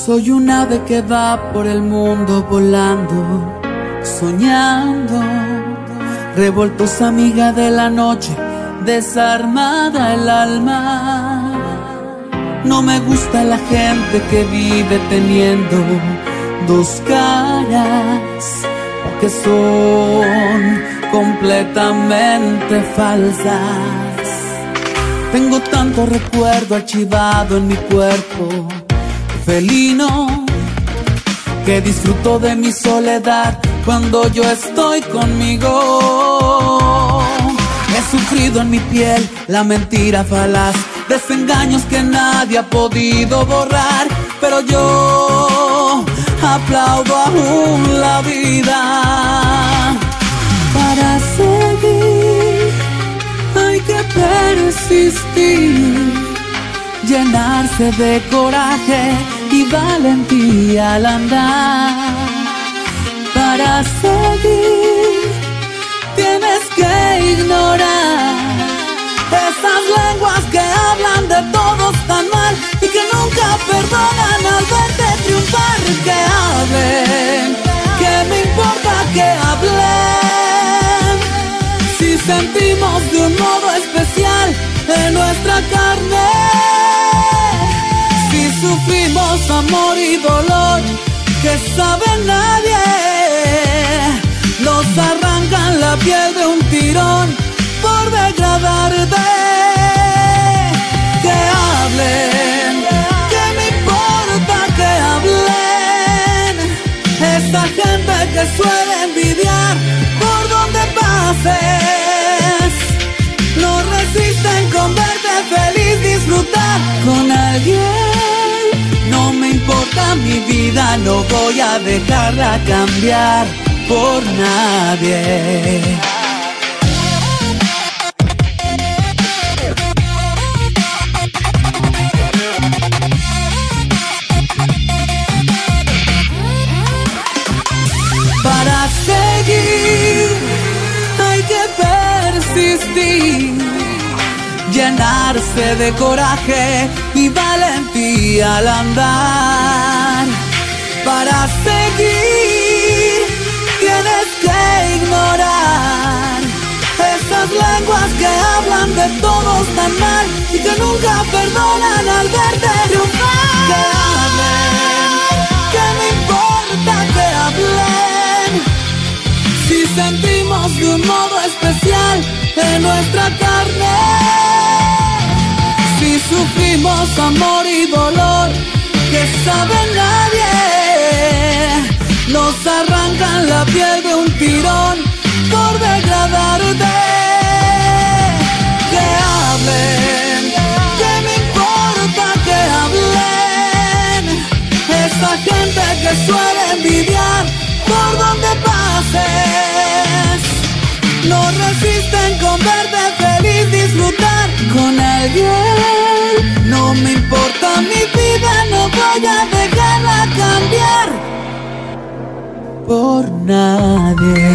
Soy un ave que va por el mundo volando, soñando, revoltosa amiga de la noche, desarmada el alma. No me gusta la gente que vive teniendo dos caras, que son completamente falsas. Tengo tanto recuerdo archivado en mi cuerpo felino, que disfruto de mi soledad cuando yo estoy conmigo. He sufrido en mi piel la mentira falaz, desengaños que nadie ha podido borrar, pero yo aplaudo aún la vida. Para seguir hay que persistir, llenarse de coraje y valentía al andar. Para seguir tienes que ignorar esas lenguas que hablan de todos tan mal y que nunca perdonan al verte triunfar. Que hablen, que me importa que hablen, si sentimos de un modo especial en nuestra carne, si sufrimos amor y dolor que sabe nadie, nos arrancan la piel de un tirón por degradarte. Que hablen, que me importa que hablen, esa gente que suele envidiar por donde pases, no resisten con verte feliz, disfrutar con alguien. No me importa mi vida, no voy a dejarla cambiar por nadie. Para seguir hay que persistir, llenarse de coraje y valentía al andar. Para seguir tienes que ignorar esas lenguas que hablan de todos tan mal y que nunca perdonan al verte triunfar. Que hablen, que me importa que hablen, si sentimos de un modo especial en nuestra carne, si sufrimos amor y dolor que sabe nadie, nos arrancan la piel de un tirón por degradarte. Que hablen, que me importa que hablen, esa gente que suele envidiar por donde pases, no resisten con verte feliz, disfrutar con alguien. No me importa mi vida, no voy a dejarla cambiar por nadie.